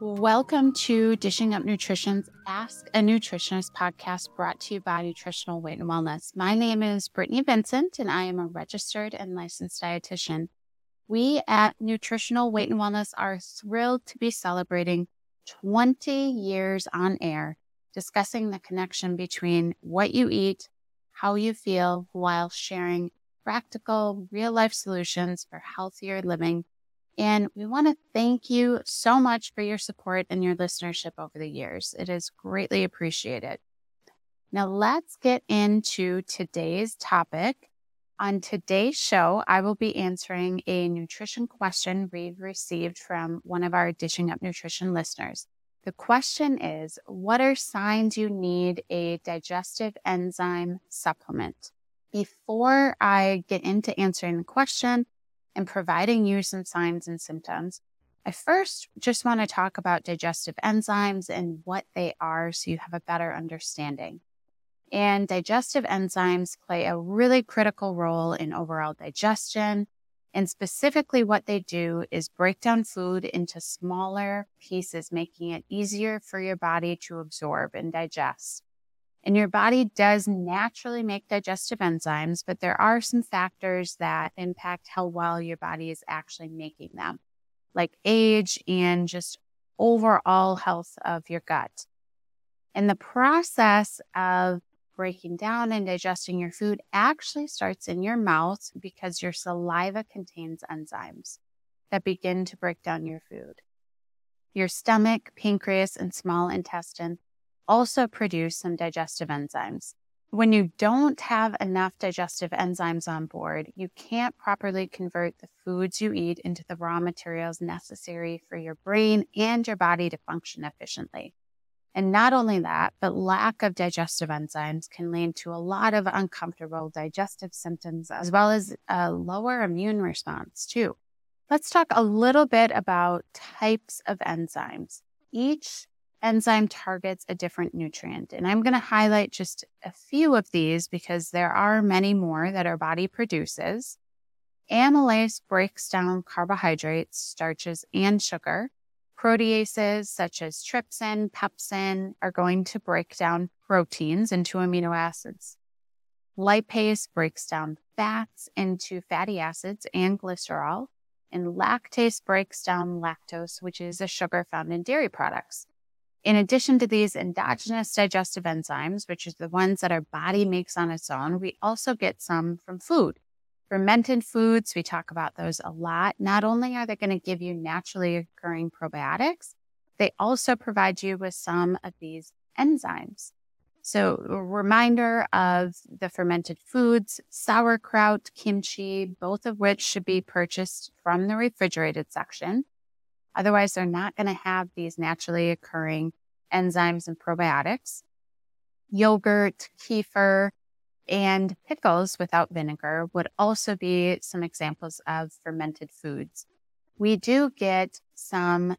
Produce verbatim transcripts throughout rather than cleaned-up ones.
Welcome to Dishing Up Nutrition's Ask a Nutritionist podcast brought to you by Nutritional Weight and Wellness. My name is Brittany Vincent, and I am a registered and licensed dietitian. We at Nutritional Weight and Wellness are thrilled to be celebrating twenty years on air, discussing the connection between what you eat, how you feel, while sharing practical, real-life solutions for healthier living. And we want to thank you so much for your support and your listenership over the years. It is greatly appreciated. Now, let's get into today's topic. On today's show, I will be answering a nutrition question we've received from one of our Dishing Up Nutrition listeners. The question is, what are signs you need a digestive enzyme supplement? Before I get into answering the question and providing you some signs and symptoms, I first just want to talk about digestive enzymes and what they are so you have a better understanding. And digestive enzymes play a really critical role in overall digestion. And specifically what they do is break down food into smaller pieces, making it easier for your body to absorb and digest. And your body does naturally make digestive enzymes, but there are some factors that impact how well your body is actually making them, like age and just overall health of your gut. And the process of breaking down and digesting your food actually starts in your mouth because your saliva contains enzymes that begin to break down your food. Your stomach, pancreas, and small intestine also produce some digestive enzymes. When you don't have enough digestive enzymes on board, you can't properly convert the foods you eat into the raw materials necessary for your brain and your body to function efficiently. And not only that, but lack of digestive enzymes can lead to a lot of uncomfortable digestive symptoms, as well as a lower immune response too. Let's talk a little bit about types of enzymes. Each enzyme targets a different nutrient, and I'm going to highlight just a few of these because there are many more that our body produces. Amylase breaks down carbohydrates, starches, and sugar. Proteases such as trypsin, pepsin are going to break down proteins into amino acids. Lipase breaks down fats into fatty acids and glycerol. And lactase breaks down lactose, which is a sugar found in dairy products. In addition to these endogenous digestive enzymes, which is the ones that our body makes on its own, we also get some from food. Fermented foods, we talk about those a lot. Not only are they going to give you naturally occurring probiotics, they also provide you with some of these enzymes. So a reminder of the fermented foods, sauerkraut, kimchi, both of which should be purchased from the refrigerated section. Otherwise, they're not going to have these naturally occurring enzymes and probiotics. Yogurt, kefir, and pickles without vinegar would also be some examples of fermented foods. We do get some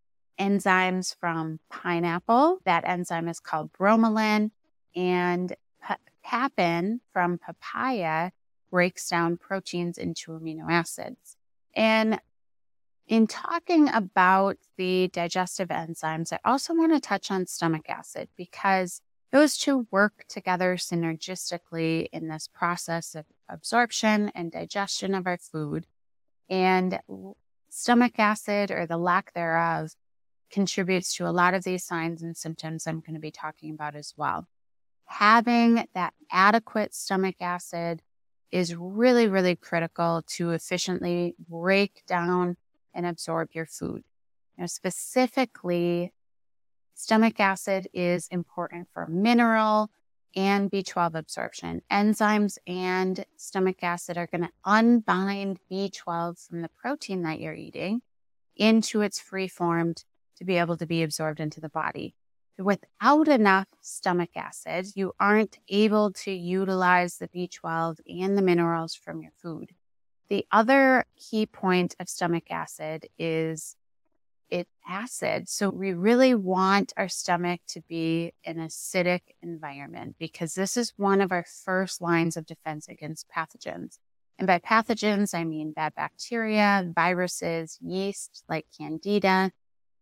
enzymes from pineapple. That enzyme is called bromelain, and papain from papaya breaks down proteins into amino acids. And in talking about the digestive enzymes, I also want to touch on stomach acid because those two work together synergistically in this process of absorption and digestion of our food. And stomach acid, or the lack thereof, contributes to a lot of these signs and symptoms I'm going to be talking about as well. Having that adequate stomach acid is really, really critical to efficiently break down and absorb your food. You know, specifically, stomach acid is important for mineral and B twelve absorption. Enzymes and stomach acid are going to unbind B twelve from the protein that you're eating into its free form to be able to be absorbed into the body. Without enough stomach acid, you aren't able to utilize the B twelve and the minerals from your food. The other key point of stomach acid is it's acid. So we really want our stomach to be an acidic environment because this is one of our first lines of defense against pathogens. And by pathogens, I mean bad bacteria, viruses, yeast like Candida,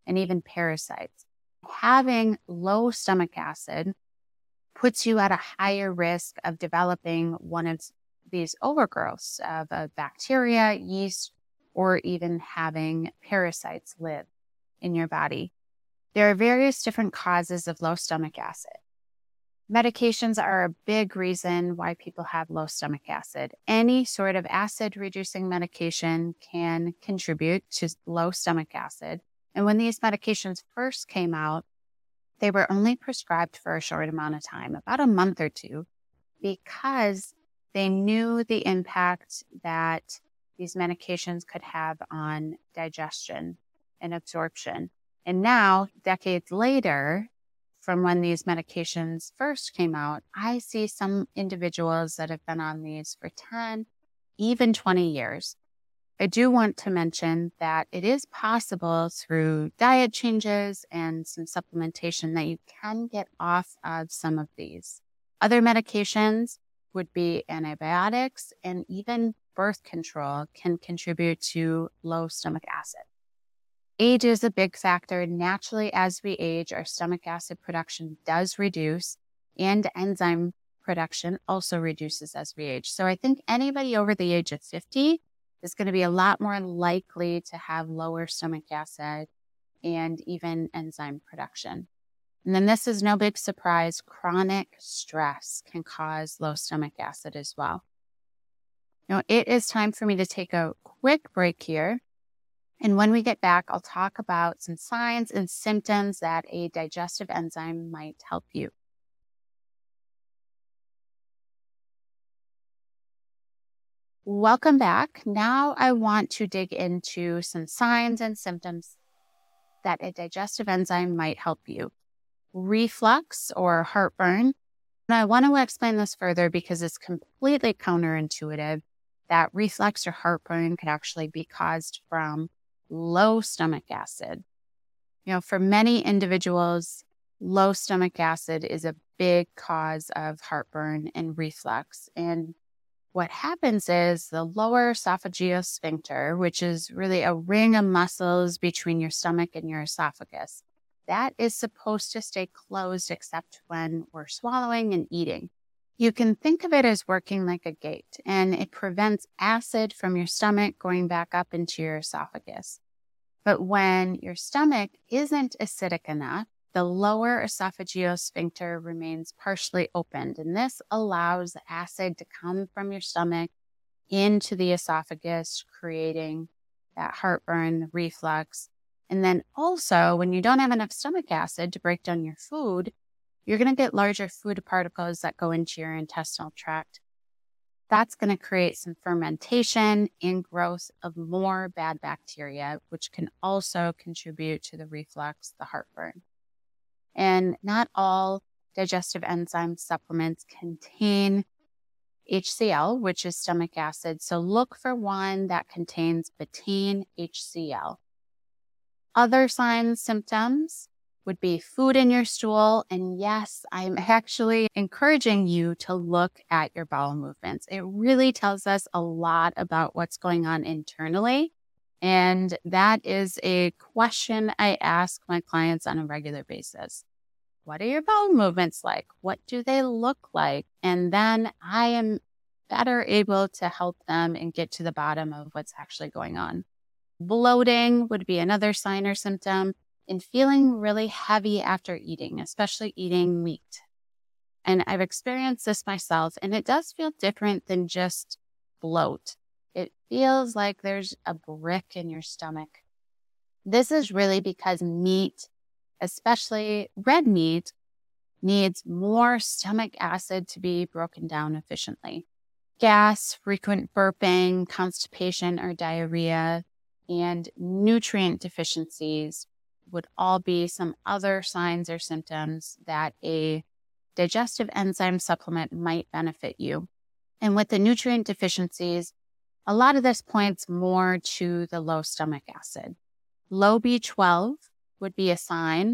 and even parasites. Having low stomach acid puts you at a higher risk of developing one of these overgrowths of a bacteria, yeast, or even having parasites live in your body. There are various different causes of low stomach acid. Medications are a big reason why people have low stomach acid. Any sort of acid-reducing medication can contribute to low stomach acid. And when these medications first came out, they were only prescribed for a short amount of time, about a month or two, because they knew the impact that these medications could have on digestion and absorption. And now, decades later, from when these medications first came out, I see some individuals that have been on these for ten, even twenty years. I do want to mention that it is possible through diet changes and some supplementation that you can get off of some of these. Other medications would be antibiotics, and even birth control can contribute to low stomach acid. Age is a big factor. Naturally, as we age, our stomach acid production does reduce, and enzyme production also reduces as we age. So I think anybody over the age of fifty is going to be a lot more likely to have lower stomach acid and even enzyme production. And then this is no big surprise, chronic stress can cause low stomach acid as well. Now, it is time for me to take a quick break here. And when we get back, I'll talk about some signs and symptoms that a digestive enzyme might help you. Welcome back. Now I want to dig into some signs and symptoms that a digestive enzyme might help you. Reflux or heartburn. And I want to explain this further because it's completely counterintuitive that reflux or heartburn could actually be caused from low stomach acid. You know, for many individuals, low stomach acid is a big cause of heartburn and reflux. And what happens is the lower esophageal sphincter, which is really a ring of muscles between your stomach and your esophagus, that is supposed to stay closed except when we're swallowing and eating. You can think of it as working like a gate, and it prevents acid from your stomach going back up into your esophagus. But when your stomach isn't acidic enough, the lower esophageal sphincter remains partially opened, and this allows acid to come from your stomach into the esophagus, creating that heartburn, reflux. And then also, when you don't have enough stomach acid to break down your food, you're going to get larger food particles that go into your intestinal tract. That's going to create some fermentation and growth of more bad bacteria, which can also contribute to the reflux, the heartburn. And not all digestive enzyme supplements contain H C l, which is stomach acid. So look for one that contains betaine H C l. Other signs, symptoms would be food in your stool. And yes, I'm actually encouraging you to look at your bowel movements. It really tells us a lot about what's going on internally. And that is a question I ask my clients on a regular basis. What are your bowel movements like? What do they look like? And then I am better able to help them and get to the bottom of what's actually going on. Bloating would be another sign or symptom, and feeling really heavy after eating, especially eating meat. And I've experienced this myself, and it does feel different than just bloat. It feels like there's a brick in your stomach. This is really because meat, especially red meat, needs more stomach acid to be broken down efficiently. Gas, frequent burping, constipation or diarrhea, and nutrient deficiencies would all be some other signs or symptoms that a digestive enzyme supplement might benefit you. And with the nutrient deficiencies, a lot of this points more to the low stomach acid. Low B twelve would be a sign,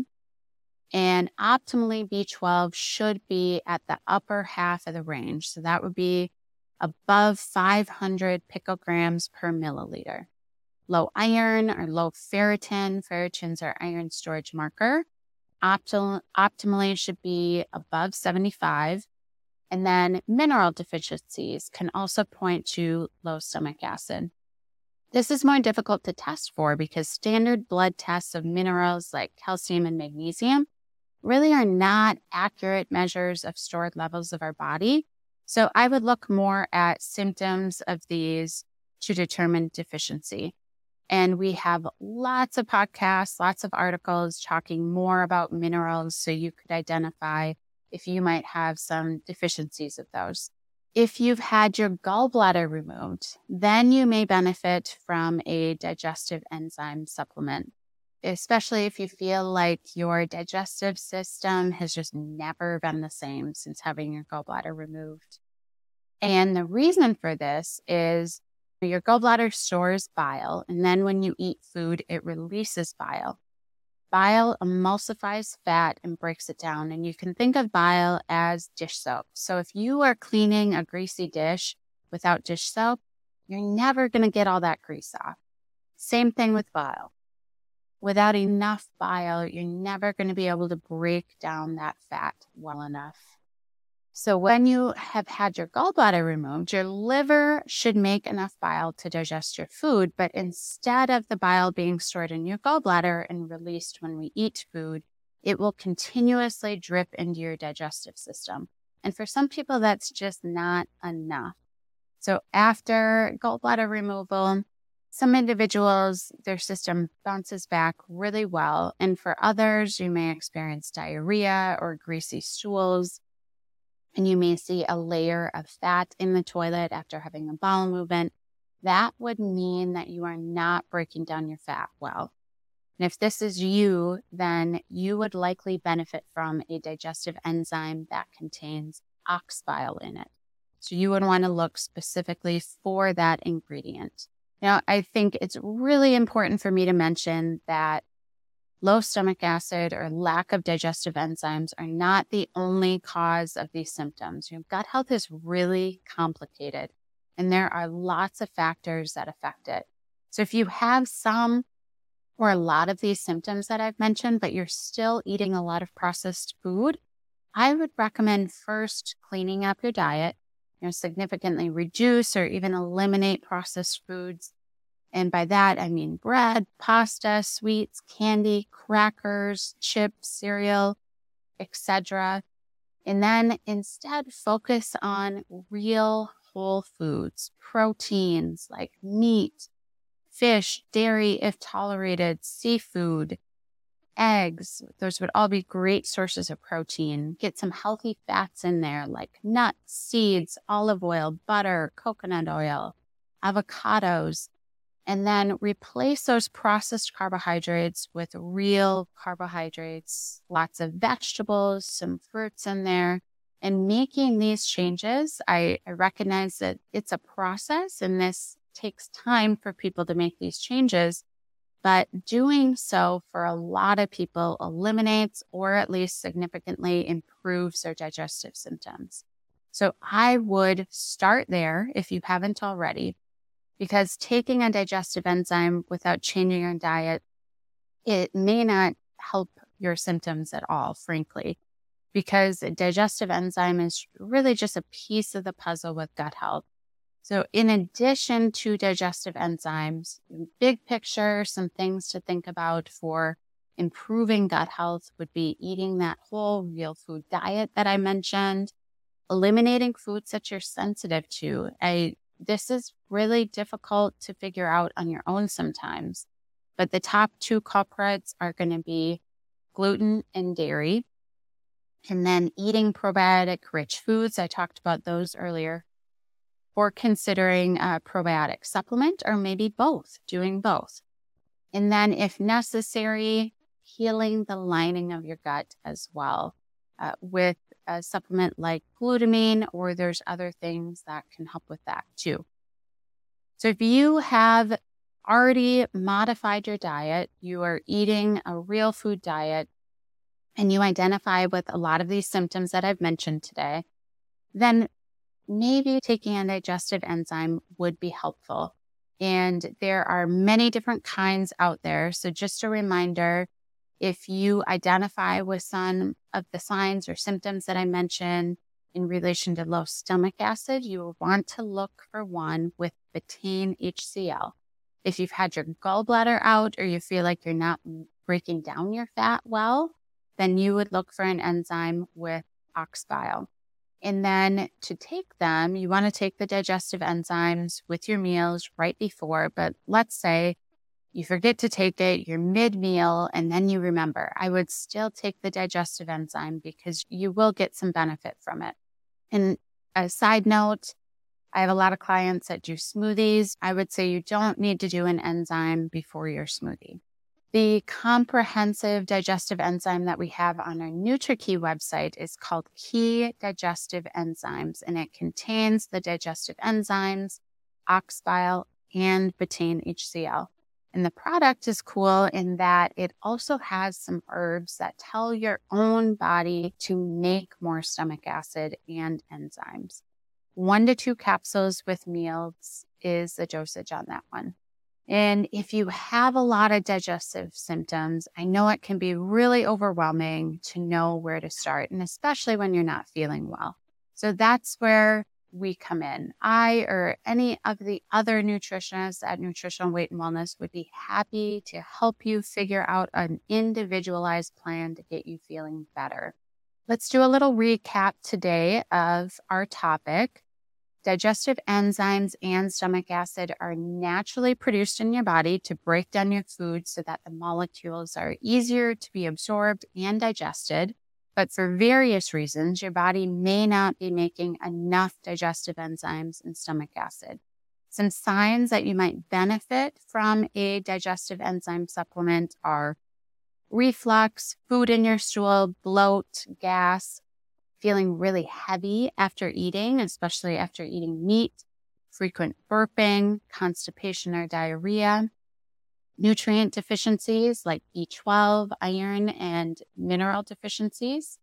and optimally B twelve should be at the upper half of the range. So that would be above five hundred picograms per milliliter. low iron or low ferritin. Ferritin's our iron storage marker. Optimal, optimally should be above seventy-five. And then mineral deficiencies can also point to low stomach acid. This is more difficult to test for because standard blood tests of minerals like calcium and magnesium really are not accurate measures of stored levels of our body. So I would look more at symptoms of these to determine deficiency. And we have lots of podcasts, lots of articles talking more about minerals so you could identify if you might have some deficiencies of those. If you've had your gallbladder removed, then you may benefit from a digestive enzyme supplement, especially if you feel like your digestive system has just never been the same since having your gallbladder removed. And the reason for this is your gallbladder stores bile, and then when you eat food, it releases bile. Bile emulsifies fat and breaks it down, and you can think of bile as dish soap. So if you are cleaning a greasy dish without dish soap, you're never going to get all that grease off. Same thing with bile. Without enough bile, you're never going to be able to break down that fat well enough. So when you have had your gallbladder removed, your liver should make enough bile to digest your food, but instead of the bile being stored in your gallbladder and released when we eat food, it will continuously drip into your digestive system. And for some people, that's just not enough. So after gallbladder removal, some individuals, their system bounces back really well. And for others, you may experience diarrhea or greasy stools. And you may see a layer of fat in the toilet after having a bowel movement. That would mean that you are not breaking down your fat well. And if this is you, then you would likely benefit from a digestive enzyme that contains ox bile in it. So you would want to look specifically for that ingredient. Now, I think it's really important for me to mention that low stomach acid or lack of digestive enzymes are not the only cause of these symptoms. Your gut health is really complicated, and there are lots of factors that affect it. So if you have some or a lot of these symptoms that I've mentioned, but you're still eating a lot of processed food, I would recommend first cleaning up your diet, you know, significantly reduce or even eliminate processed foods. And by that, I mean bread, pasta, sweets, candy, crackers, chips, cereal, et cetera. And then instead focus on real whole foods, proteins like meat, fish, dairy, if tolerated, seafood, eggs. Those would all be great sources of protein. Get some healthy fats in there like nuts, seeds, olive oil, butter, coconut oil, avocados. And then replace those processed carbohydrates with real carbohydrates, lots of vegetables, some fruits in there. And making these changes, I, I recognize that it's a process and this takes time for people to make these changes. But doing so for a lot of people eliminates or at least significantly improves their digestive symptoms. So I would start there if you haven't already. Because taking a digestive enzyme without changing your diet, it may not help your symptoms at all, frankly, because a digestive enzyme is really just a piece of the puzzle with gut health. So in addition to digestive enzymes, big picture, some things to think about for improving gut health would be eating that whole real food diet that I mentioned, eliminating foods that you're sensitive to. I This is really difficult to figure out on your own sometimes, but the top two culprits are going to be gluten and dairy, and then eating probiotic-rich foods. I talked about those earlier, or considering a probiotic supplement, or maybe both, doing both. And then if necessary, healing the lining of your gut as well uh, with a supplement like glutamine, or there's other things that can help with that too. So if you have already modified your diet, you are eating a real food diet, and you identify with a lot of these symptoms that I've mentioned today, then maybe taking a digestive enzyme would be helpful. And there are many different kinds out there. So just a reminder, if you identify with some of the signs or symptoms that I mentioned in relation to low stomach acid, you will want to look for one with betaine H C l. If you've had your gallbladder out or you feel like you're not breaking down your fat well, then you would look for an enzyme with ox bile. And then to take them, you want to take the digestive enzymes with your meals right before. But let's say you forget to take it, you're mid-meal, and then you remember. I would still take the digestive enzyme because you will get some benefit from it. And a side note, I have a lot of clients that do smoothies. I would say you don't need to do an enzyme before your smoothie. The comprehensive digestive enzyme that we have on our NutriKey website is called Key Digestive Enzymes, and it contains the digestive enzymes, ox bile, and betaine H C l. And the product is cool in that it also has some herbs that tell your own body to make more stomach acid and enzymes. One to two capsules with meals is the dosage on that one. And if you have a lot of digestive symptoms, I know it can be really overwhelming to know where to start, and especially when you're not feeling well. So that's where we come in. I or any of the other nutritionists at Nutritional Weight and Wellness would be happy to help you figure out an individualized plan to get you feeling better. Let's do a little recap today of our topic. Digestive enzymes and stomach acid are naturally produced in your body to break down your food so that the molecules are easier to be absorbed and digested. But for various reasons, your body may not be making enough digestive enzymes and stomach acid. Some signs that you might benefit from a digestive enzyme supplement are reflux, food in your stool, bloat, gas, feeling really heavy after eating, especially after eating meat, frequent burping, constipation or diarrhea, nutrient deficiencies like B twelve, iron, and mineral deficiencies,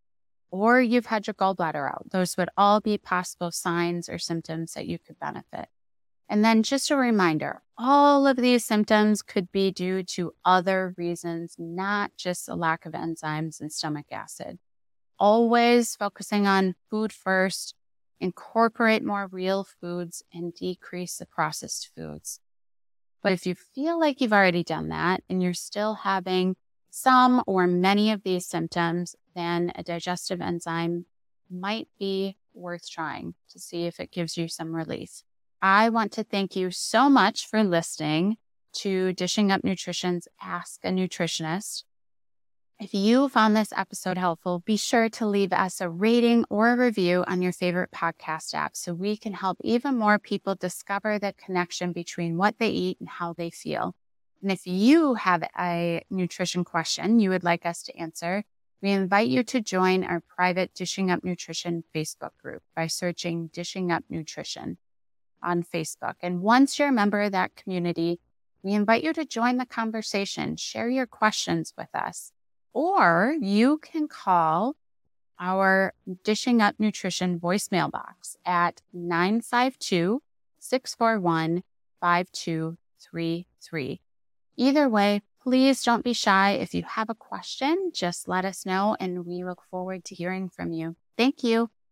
or you've had your gallbladder out. Those would all be possible signs or symptoms that you could benefit. And then just a reminder, all of these symptoms could be due to other reasons, not just a lack of enzymes and stomach acid. Always focusing on food first, incorporate more real foods, and decrease the processed foods. But if you feel like you've already done that and you're still having some or many of these symptoms, then a digestive enzyme might be worth trying to see if it gives you some relief. I want to thank you so much for listening to Dishing Up Nutrition's Ask a Nutritionist. If you found this episode helpful, be sure to leave us a rating or a review on your favorite podcast app so we can help even more people discover the connection between what they eat and how they feel. And if you have a nutrition question you would like us to answer, we invite you to join our private Dishing Up Nutrition Facebook group by searching Dishing Up Nutrition on Facebook. And once you're a member of that community, we invite you to join the conversation, share your questions with us. Or you can call our Dishing Up Nutrition voicemail box at nine five two, six four one, five two three three. Either way, please don't be shy. If you have a question, just let us know, and we look forward to hearing from you. Thank you.